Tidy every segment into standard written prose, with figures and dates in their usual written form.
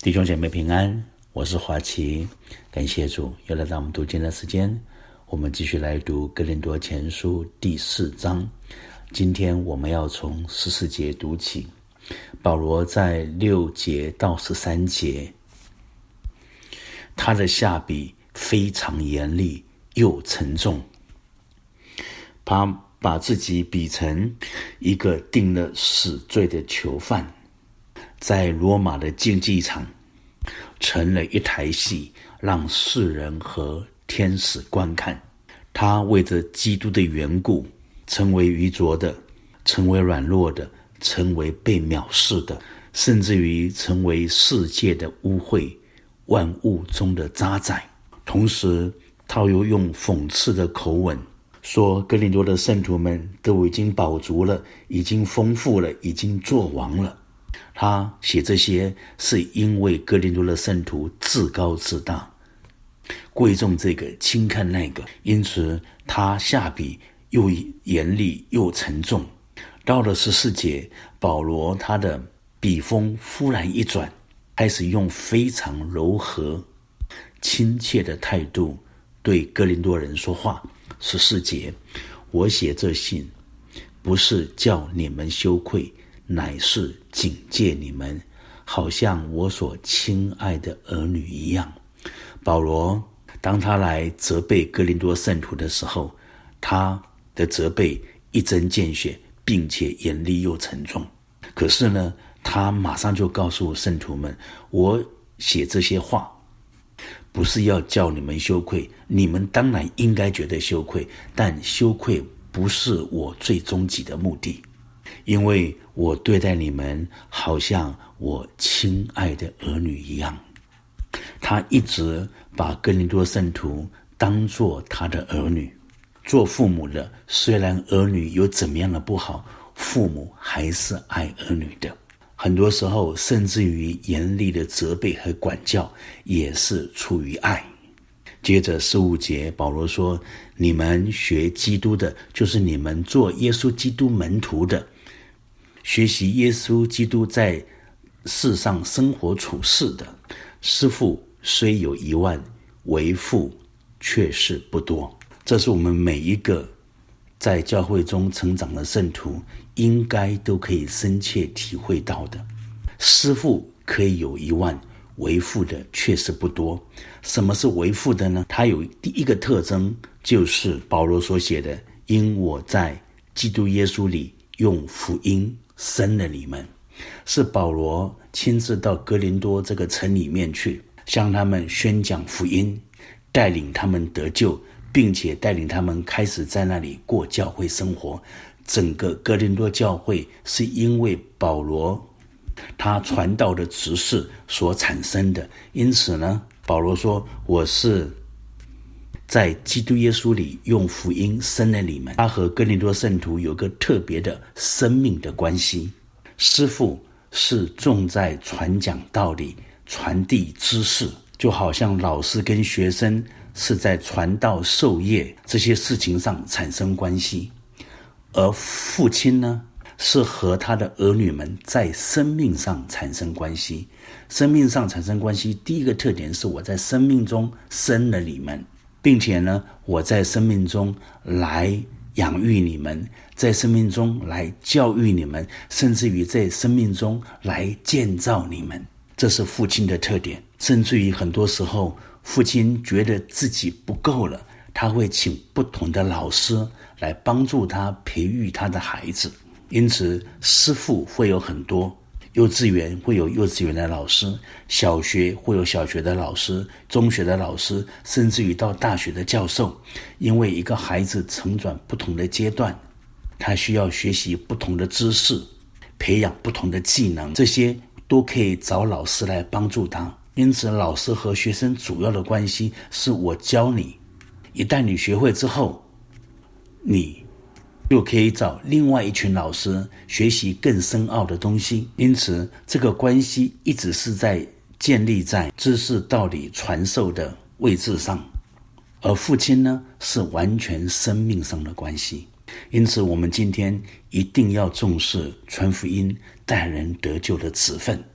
弟兄姐妹平安，我是华奇，感谢主又来到我们读经的时间。我们继续来读哥林多前书第4章，今天我们要从14节读起。保罗在6节到13节，他的下笔非常严厉又沉重，他把自己比成一个定了死罪的囚犯，在罗马的竞技场成了一台戏，让世人和天使观看。他为着基督的缘故，成为愚拙的，成为软弱的，成为被藐视的，甚至于成为世界的污秽，万物中的渣滓。同时他又用讽刺的口吻说，哥林多的圣徒们都已经饱足了，已经丰富了，已经作王了。他写这些是因为哥林多的圣徒自高自大，贵重这个轻看那个，因此他下笔又严厉又沉重。到了14节，保罗他的笔锋忽然一转，开始用非常柔和亲切的态度对哥林多人说话。14节，我写这信不是叫你们羞愧，乃是警戒你们，好像我所亲爱的儿女一样。保罗当他来责备哥林多圣徒的时候，他的责备一针见血，并且严厉又沉重。可是呢，他马上就告诉圣徒们，我写这些话不是要叫你们羞愧，你们当然应该觉得羞愧，但羞愧不是我最终极的目的，因为我对待你们好像我亲爱的儿女一样。他一直把哥林多圣徒当作他的儿女。做父母的，虽然儿女有怎么样的不好，父母还是爱儿女的。很多时候甚至于严厉的责备和管教也是出于爱。接着15节，保罗说，你们学基督的，就是你们做耶稣基督门徒的，学习耶稣基督在世上生活处事的。师傅虽有1万，为父却是不多。这是我们每一个在教会中成长的圣徒应该都可以深切体会到的。师傅可以有1万，为父的确实不多。什么是为父的呢？它有第一个特征，就是保罗所写的，因我在基督耶稣里用福音生了你们。是保罗亲自到哥林多这个城里面去，向他们宣讲福音，带领他们得救，并且带领他们开始在那里过教会生活。整个哥林多教会是因为保罗他传道的执事所产生的。因此呢，保罗说，我是在基督耶稣里用福音生了你们。他和哥林多圣徒有个特别的生命的关系。师父是重在传讲道理，传递知识，就好像老师跟学生是在传道授业这些事情上产生关系。而父亲呢，是和他的儿女们在生命上产生关系。生命上产生关系，第一个特点是我在生命中生了你们，并且呢，我在生命中来养育你们，在生命中来教育你们，甚至于在生命中来建造你们。这是父亲的特点。甚至于很多时候，父亲觉得自己不够了，他会请不同的老师来帮助他培育他的孩子。因此师父会有很多，幼稚园会有幼稚园的老师，小学会有小学的老师，中学的老师，甚至于到大学的教授。因为一个孩子成长不同的阶段，他需要学习不同的知识，培养不同的技能，这些都可以找老师来帮助他。因此老师和学生主要的关系是我教你，一旦你学会之后，你就可以找另外一群老师学习更深奥的东西。因此这个关系一直是在建立在知识道理传授的位置上。而父亲呢，是完全生命上的关系。因此我们今天一定要重视传福音带人得救的职分。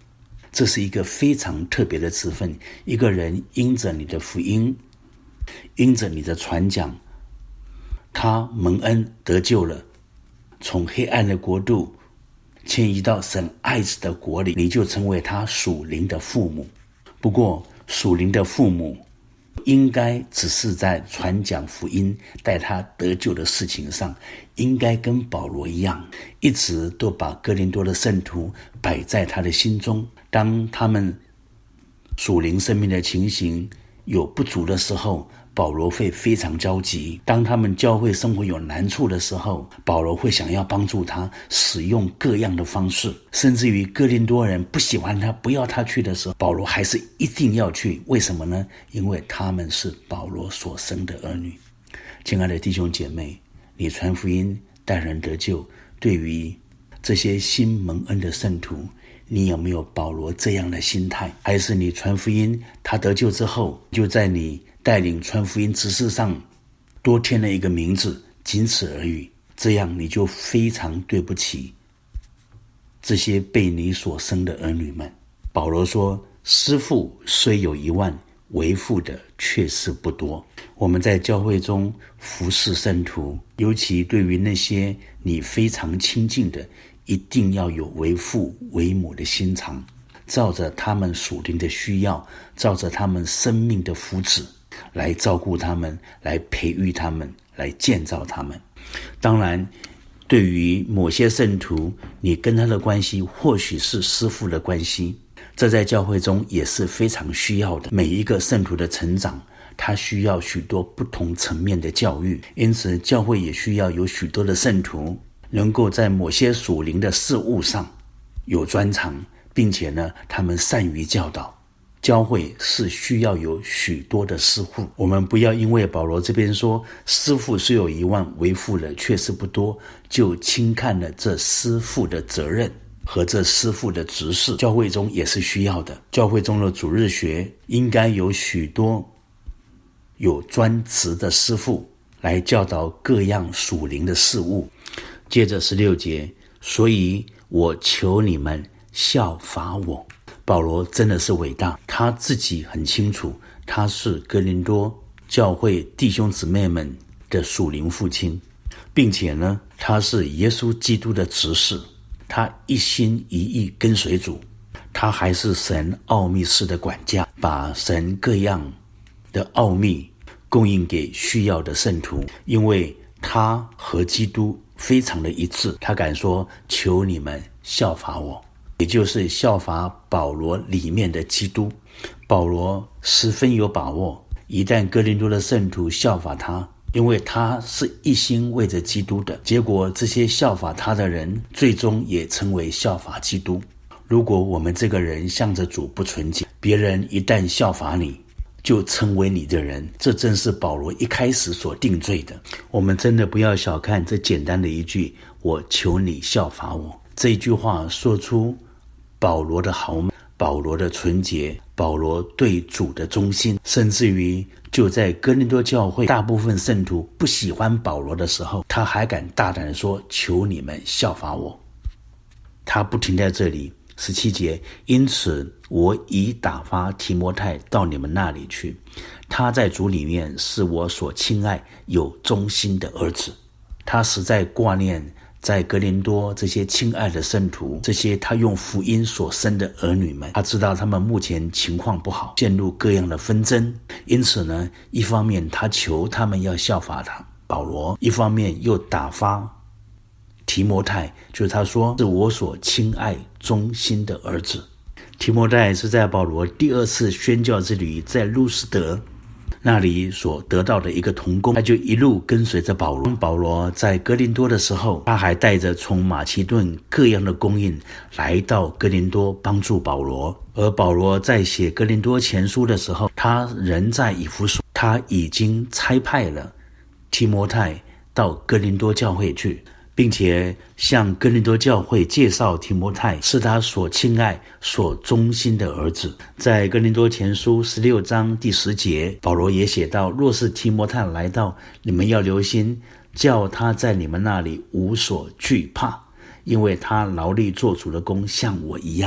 这是一个非常特别的职分。一个人因着你的福音，因着你的传讲，他蒙恩得救了，从黑暗的国度迁移到神爱子的国里，你就成为他属灵的父母。不过属灵的父母应该只是在传讲福音带他得救的事情上，应该跟保罗一样，一直都把哥林多的圣徒摆在他的心中。当他们属灵生命的情形有不足的时候，保罗会非常焦急。当他们教会生活有难处的时候，保罗会想要帮助他，使用各样的方式，甚至于哥林多人不喜欢他，不要他去的时候，保罗还是一定要去。为什么呢？因为他们是保罗所生的儿女。亲爱的弟兄姐妹，你传福音带人得救，对于这些新蒙恩的圣徒，你有没有保罗这样的心态？还是你传福音，他得救之后，就在你带领传福音执事上多添了一个名字，仅此而已？这样你就非常对不起这些被你所生的儿女们。保罗说，师父虽有10000，为父的却是不多。我们在教会中服侍圣徒，尤其对于那些你非常亲近的，一定要有为父为母的心肠，照着他们属灵的需要，照着他们生命的福祉来照顾他们，来培育他们，来建造他们。当然，对于某些圣徒，你跟他的关系或许是师父的关系，这在教会中也是非常需要的。每一个圣徒的成长，他需要许多不同层面的教育，因此教会也需要有许多的圣徒能够在某些属灵的事物上有专长，并且呢，他们善于教导。教会是需要有许多的师傅，我们不要因为保罗这边说师傅虽有10000，为父的却是不多，就轻看了这师傅的责任和这师傅的职事。教会中也是需要的，教会中的主日学应该有许多有专职的师傅来教导各样属灵的事物。接着16节，所以我求你们效法我。保罗真的是伟大，他自己很清楚，他是哥林多教会弟兄姊妹们的属灵父亲，并且呢，他是耶稣基督的执事，他一心一意跟随主，他还是神奥秘室的管家，把神各样的奥秘供应给需要的圣徒。因为他和基督非常的一致，他敢说求你们效法我，也就是效法保罗里面的基督。保罗十分有把握，一旦哥林多的圣徒效法他，因为他是一心为着基督的，结果这些效法他的人最终也成为效法基督。如果我们这个人向着主不纯洁，别人一旦效法你，就成为你的人，这正是保罗一开始所定罪的。我们真的不要小看这简单的一句我求你效法我，这一句话说出保罗的豪迈，保罗的纯洁，保罗对主的忠心，甚至于就在哥林多教会大部分圣徒不喜欢保罗的时候，他还敢大胆地说求你们效法我。他不停在这里，17节，因此我已打发提摩太到你们那里去，他在主里面是我所亲爱有忠心的儿子。他实在挂念在哥林多这些亲爱的圣徒，这些他用福音所生的儿女们，他知道他们目前情况不好，陷入各样的纷争，因此呢，一方面他求他们要效法他保罗，一方面又打发提摩太，就是他说是我所亲爱忠心的儿子。提摩太是在保罗第2次宣教之旅在路斯德那里所得到的一个同工，他就一路跟随着保罗。保罗在哥林多的时候，他还带着从马其顿各样的供应来到哥林多帮助保罗。而保罗在写哥林多前书的时候，他人在以弗所，他已经差派了提摩太到哥林多教会去，并且向哥林多教会介绍提摩太是他所亲爱所忠心的儿子。在哥林多前书16章第10节，保罗也写到，若是提摩太来到，你们要留心，叫他在你们那里无所惧怕，因为他劳力做主的工，像我一样。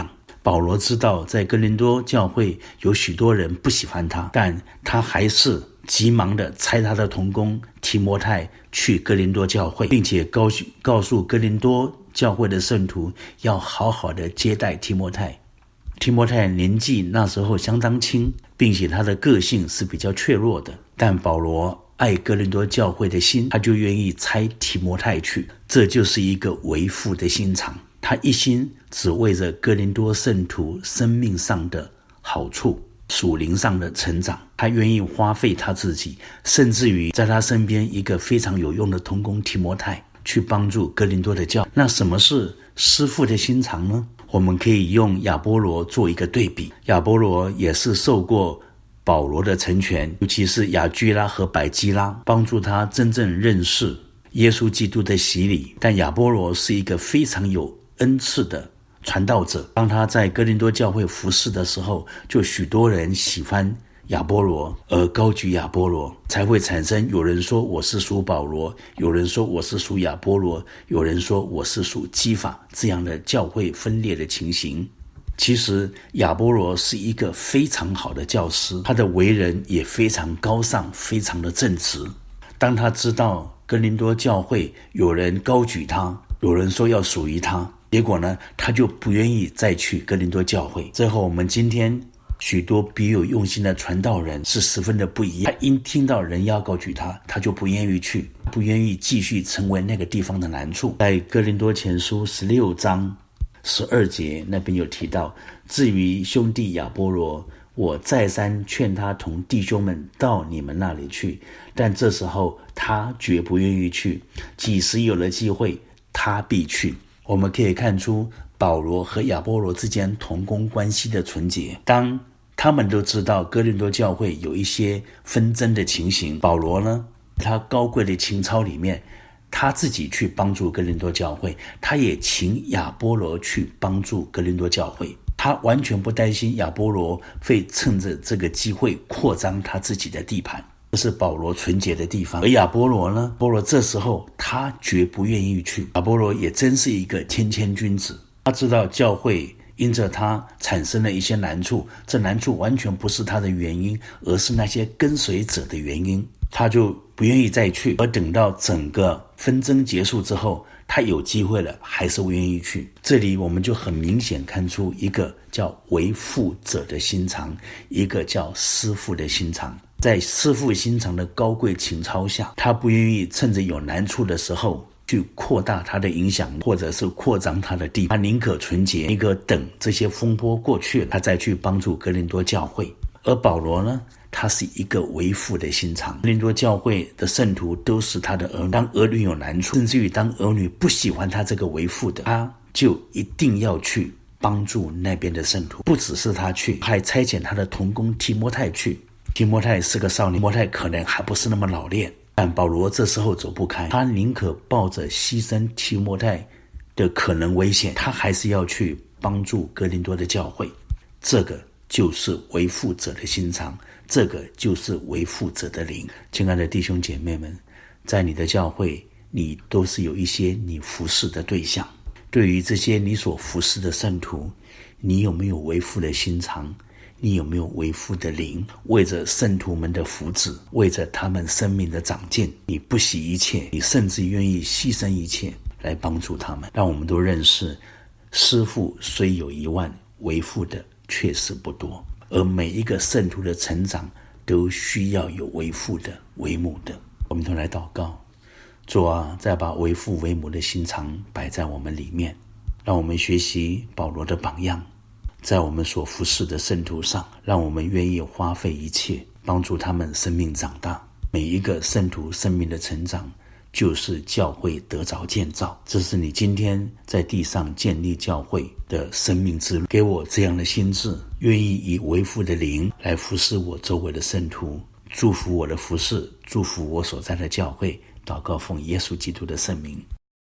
保罗知道在哥林多教会有许多人不喜欢他，但他还是急忙的差他的同工提摩太去哥林多教会，并且告诉哥林多教会的圣徒要好好的接待提摩太。提摩太年纪那时候相当轻，并且他的个性是比较脆弱的，但保罗爱哥林多教会的心，他就愿意差提摩太去，这就是一个为父的心肠。他一心只为着哥林多圣徒生命上的好处，属灵上的成长，他愿意花费他自己，甚至于在他身边一个非常有用的同工提摩太去帮助哥林多的教。那什么是师父的心肠呢？我们可以用亚波罗做一个对比。亚波罗也是受过保罗的成全，尤其是亚居拉和百基拉帮助他真正认识耶稣基督的洗礼。但亚波罗是一个非常有恩赐的传道者，当他在哥林多教会服侍的时候，就许多人喜欢亚波罗而高举亚波罗，才会产生有人说我是属保罗，有人说我是属亚波罗，有人说我是属基法，这样的教会分裂的情形。其实亚波罗是一个非常好的教师，他的为人也非常高尚，非常的正直。当他知道哥林多教会有人高举他，有人说要属于他，结果呢，他就不愿意再去哥林多教会。最后我们今天许多别有用心的传道人是十分的不一样，他因听到人要高举他，他就不愿意去，不愿意继续成为那个地方的难处。在哥林多前书16章12节那边有提到，至于兄弟亚波罗，我再三劝他同弟兄们到你们那里去，但这时候他绝不愿意去，几时有了机会，他必去。我们可以看出保罗和亚波罗之间同工关系的纯洁。当他们都知道哥林多教会有一些纷争的情形，保罗呢，他高贵的情操里面，他自己去帮助哥林多教会，他也请亚波罗去帮助哥林多教会，他完全不担心亚波罗会趁着这个机会扩张他自己的地盘，这是保罗纯洁的地方。而亚波罗呢，保罗这时候他绝不愿意去。亚波罗也真是一个谦谦君子，他知道教会因着他产生了一些难处，这难处完全不是他的原因，而是那些跟随者的原因，他就不愿意再去。而等到整个纷争结束之后，他有机会了，还是不愿意去。这里我们就很明显看出一个叫为父者的心肠，一个叫师父的心肠。在师父心肠的高贵情操下，他不愿意趁着有难处的时候去扩大他的影响，或者是扩张他的地，他宁可纯洁，宁可等这些风波过去了，他再去帮助哥林多教会。而保罗呢，他是一个为父的心肠，哥林多教会的圣徒都是他的儿女，当儿女有难处，甚至于当儿女不喜欢他这个为父的，他就一定要去帮助那边的圣徒。不只是他去，还差遣他的同工提摩太去。提摩太是个少年，提摩太可能还不是那么老练，但保罗这时候走不开，他宁可抱着牺牲提摩太的可能危险，他还是要去帮助哥林多的教会。这个就是为父者的心肠，这个就是为父者的灵。亲爱的弟兄姐妹们，在你的教会，你都是有一些你服侍的对象。对于这些你所服侍的圣徒，你有没有为父的心肠？你有没有为父的灵？为着圣徒们的福祉，为着他们生命的长进，你不惜一切，你甚至愿意牺牲一切来帮助他们。让我们都认识，师父虽有10000，为父的确实不多，而每一个圣徒的成长都需要有为父的、为母的。我们都来祷告，主啊，再把为父为母的心肠摆在我们里面，让我们学习保罗的榜样，在我们所服侍的圣徒上，让我们愿意花费一切帮助他们生命长大。每一个圣徒生命的成长，就是教会得着建造。这是你今天在地上建立教会的生命之路。给我这样的心志，愿意以为父的灵来服侍我周围的圣徒，祝福我的服侍，祝福我所在的教会。祷告奉耶稣基督的圣名。